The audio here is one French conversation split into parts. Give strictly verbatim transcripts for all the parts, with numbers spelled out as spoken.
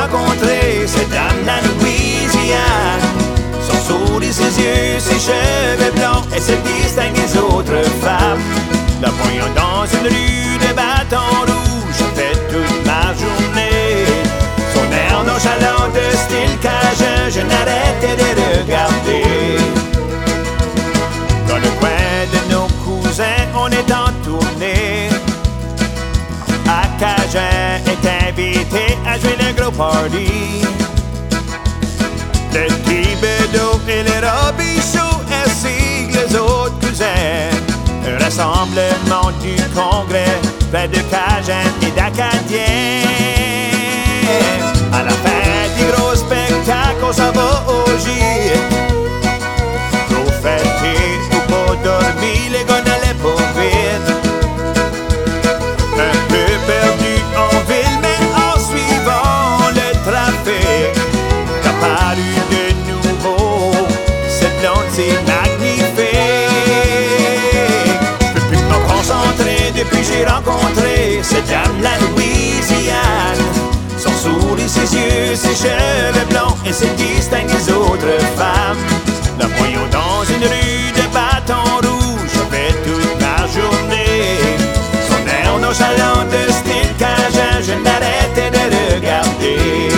rencontré cette dame de la Louisiane. Son sourire, ses yeux, ses cheveux blancs, elle se distingue des autres femmes. La voyant dans une rue de bâton rouge, je fais toute ma journée. Son air nonchalant de style cajun, je n'arrêtais de regarder. Dans le coin de nos cousins, on est en tournée. À Cajun est invité à jouer le gros party. Le Thibodeau et le Robichaud ainsi que les autres cousins. Un rassemblement du congrès près de Cajun et d'Acadiens. À la fin du gros spectacle, on s'en va au gîte. Trop fêté ou pas dormi, les gars n'allaient pas vite. Un peu perdu en ville, mais en suivant le trafic, t'as paru de nouveau, cette blonde c'est magnifique. Je peux plus me concentrer depuis j'ai rencontré cette dame la Louisiane. Son sourire, ses yeux, ses cheveux blancs, et se distingue des autres femmes. La voyons dans une rue de bâton rouge, je fais toute ma journée. Son air nonchalant de style cajun, je n'arrêtais de regarder.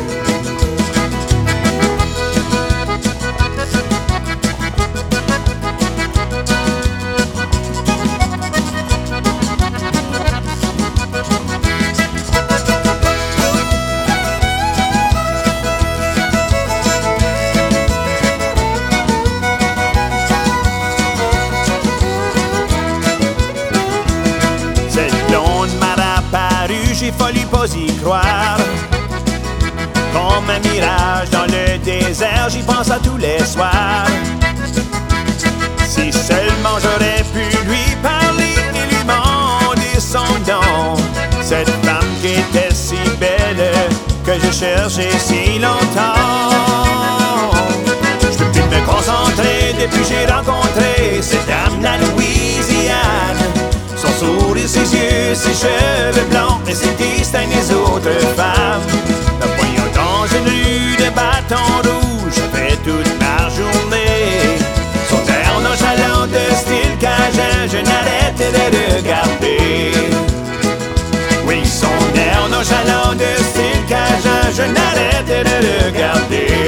J'ai failli pas y croire. Comme un mirage dans le désert, j'y pense à tous les soirs. Si seulement j'aurais pu lui parler et lui demander son nom. Cette femme qui était si belle, que je cherchais si longtemps. Je peux plus me concentrer depuis j'ai rencontré cette dame la Louisiane. Son sourire, ses yeux, ses cheveux blancs, et se distingue des autres femmes. La voyant dans une rue de bâton rouge, je fais toute ma journée. Son air nonchalant de style cajun, je n'arrêtais de regarder. Oui, son air nonchalant de style cajun, je n'arrêtais de regarder.